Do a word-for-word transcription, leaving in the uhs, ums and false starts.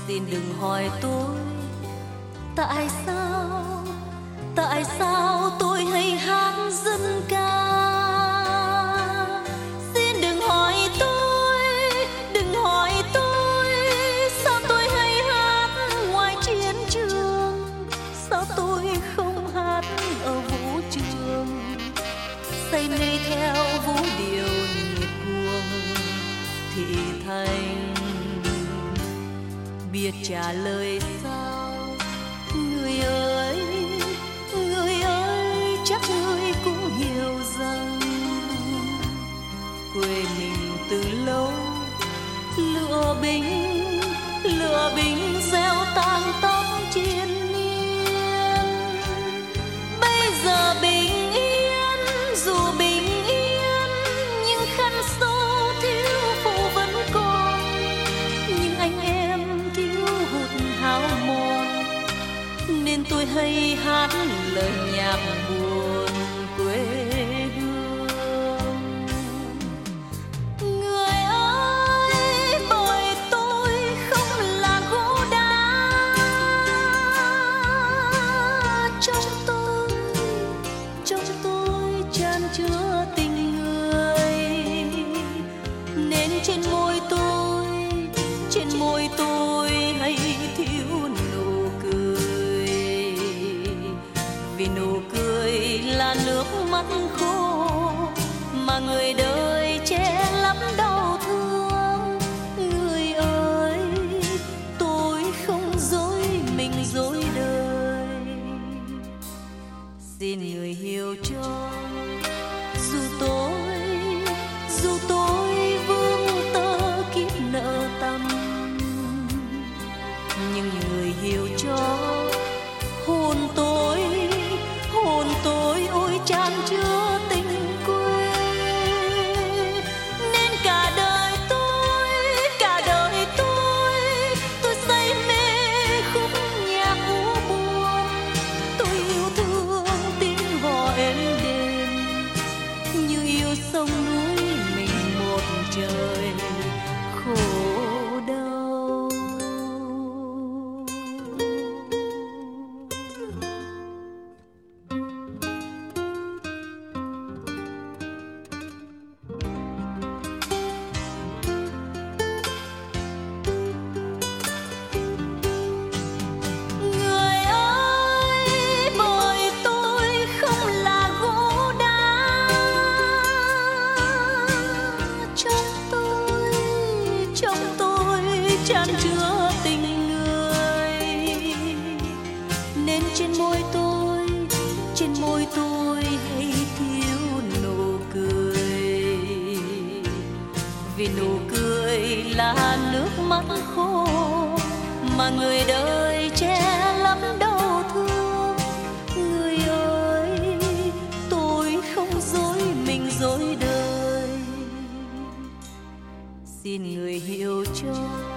Xin đừng hỏi tôi tại sao, tại sao tôi hay hát dân ca. Xin đừng hỏi tôi, đừng hỏi tôi sao tôi hay hát ngoài chiến trường, sao tôi không hát ở vũ trường, say mê theo vũ điệu nhiệt cuồng thì thành biết trả lời sao. Người ơi, người ơi, chắc người cũng hiểu rằng quê mình từ lâu lửa binh, lửa binh gieo tàn tóc triền miên. Bây giờ bình yên, dù bình yên nhưng khăn sâu thiếu phụ vẫn còn, nhưng anh em thiếu hụt hao mòn, nên tôi hay hát lời nhạc buồn quê hương. Người ơi, bởi tôi không là gỗ đá, trong tôi, trong tôi tràn chứa tình người, nên trên môi tôi, trên môi tôi hay thiếu nụ cười, vì nụ cười là nước mắt khô mà người đời che lấp đau thương. Người ơi, tôi không dối mình dối đời, xin người hiểu cho. Dù tôi, dù tôi vương tơ kiếp nợ tâm, nhưng người hiểu cho hồn tôi, hồn tôi ôi chan chứa tình quê. Nên cả đời tôi, cả đời tôi, tôi say mê khúc nhạc u buồn. Tôi yêu thương tiếng hò êm đềm, như yêu sông núi mình một trời khổ đau. Người ơi, bởi tôi không là gỗ đá, trong tôi, trong tôi tràn chứa tình người, nên trên môi tôi, trên môi tôi hay thiếu nụ cười, vì nụ cười là nước mắt khô mà người đời che lấp đau thương. Người ơi, tôi không dối mình dối đời, xin người hiểu cho.